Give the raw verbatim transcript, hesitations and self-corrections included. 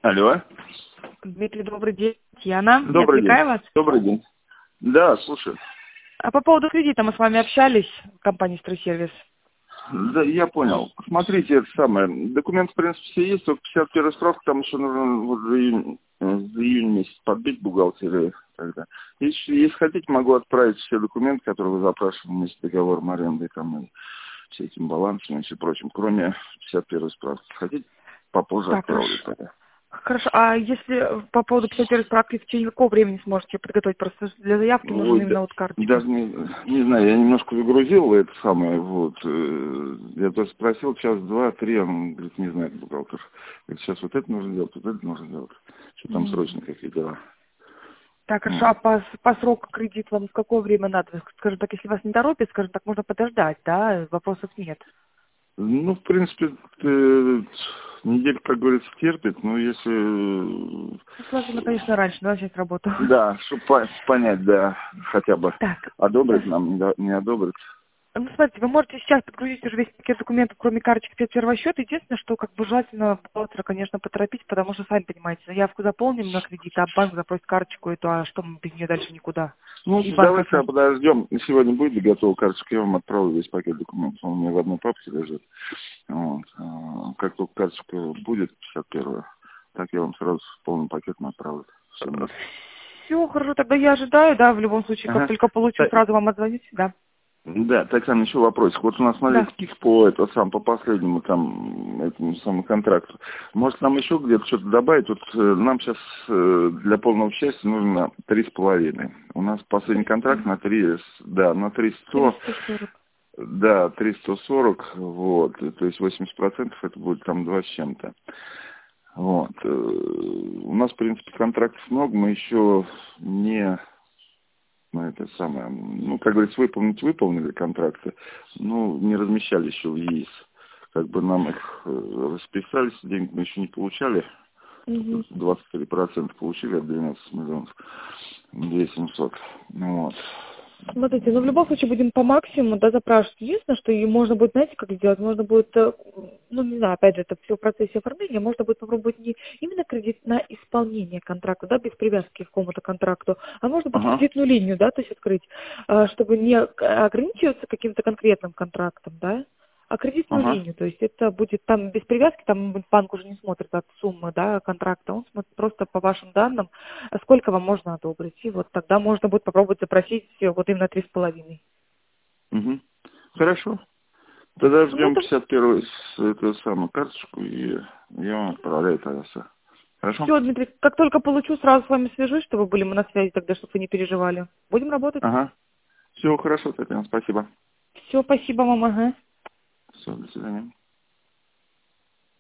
Алло. Дмитрий, добрый день. Яна, не Добрый день. отвлекаю вас. Добрый день. Да, слушай. А по поводу кредита мы с вами общались в компании «Стройсервис». Да, я понял. Смотрите, это самое. Документ, в принципе, все есть, только пятьдесят первая справка, там еще нужно вот за июнь, за июнь месяц подбить бухгалтерию тогда. Если, если хотите, могу отправить все документы, которые вы запрашивали вместе с договором аренды там, и все этим балансом и все прочим, кроме пятьдесят первой справки. Хотите, попозже Так, отправлю хорошо. тогда. Хорошо, а если по поводу пятьдесят первой справки, в течение какого времени сможете подготовить? Просто для заявки нужна Ой, да, именно вот карточка. даже не, не знаю, я немножко загрузил это самое, вот, э, я тоже спросил, час, два, три, он говорит, не знает бухгалтер. Говорит, сейчас вот это нужно делать, вот это нужно делать. Что там Мгм. срочно какие дела. Так, хорошо, Вот. а по, по сроку кредит вам в какое время надо? Скажем так, если вас не торопит, скажем так, можно подождать, да, вопросов нет. Ну, в принципе, э, неделя, как говорится, терпит, но если, Ну, желательно, конечно, раньше, да, начать работу. э, да, чтобы понять, да, хотя бы Так, одобрить сейчас. нам, не до- не одобрить. Ну, смотрите, вы можете сейчас подгрузить уже весь пакет документов, кроме карточки пятьдесят первого счета. Единственное, что как бы желательно бухгалтера, конечно, поторопить, потому что, сами понимаете, заявку заполним на кредит, а банк запросит карточку эту, а что мы без нее дальше никуда. Ну, И банк давайте отложит. подождем. Сегодня будет ли готова карточка, я вам отправлю весь пакет документов. Он у меня в одной папке лежит. Вот. А, как только карточка будет, пятьдесят первая, так я вам сразу полный пакет отправлю. Все вместе. Все, хорошо, тогда я ожидаю, да, в любом случае, как Ага. только получу, Та- сразу вам отзвонить, да. Да, Татьяна, еще вопросик. Вот у нас, смотрите, Да. КИК по, это, сам, по последнему там, этому самому контракту. Может, нам еще где-то что-то добавить? Вот э, нам сейчас э, для полного счастья нужно три с половиной. У нас последний контракт на три, с- да, на три сто. триста сорок. Да, триста сорок, вот, то есть восемьдесят процентов это будет там два с чем-то. Вот. э, У нас, в принципе, контрактов много, мы еще не, ну, это самое, ну, как говорится, выполнить выполнили контракты, ну, не размещали еще в ЕИС. Как бы нам их э, расписались, денег мы еще не получали, Мгм. двадцать три процента получили от двенадцати миллионов, две тысячи семьсот. Ну, вот. Смотрите, ну в любом случае будем по максимуму, да, запрашивать. Единственное, что и можно будет, знаете, как сделать, можно будет, э, ну не знаю, опять же, это все в процессе оформления, можно будет попробовать не именно кредит на исполнение контракта, да, без привязки к какому-то контракту, а можно будет Ага, кредитную линию, да, то есть открыть, а, чтобы не ограничиваться каким-то конкретным контрактом, да, а кредитную ага. линию, то есть это будет там без привязки, там банк уже не смотрит от суммы, да, контракта, он смотрит просто по вашим данным, а сколько вам можно одобрить. И вот тогда можно будет попробовать запросить э, вот именно три с половиной. Угу. Хорошо. Тогда Ну, ждем это пятьдесят первую с- эту самую карточку, и я вам отправляю тогда все. Хорошо? все, Дмитрий, как только получу, сразу с вами свяжусь, чтобы были мы на связи тогда, чтобы вы не переживали. Будем работать. Ага. Все хорошо, Татьяна, спасибо. Все, спасибо вам, ага. Все, до свидания.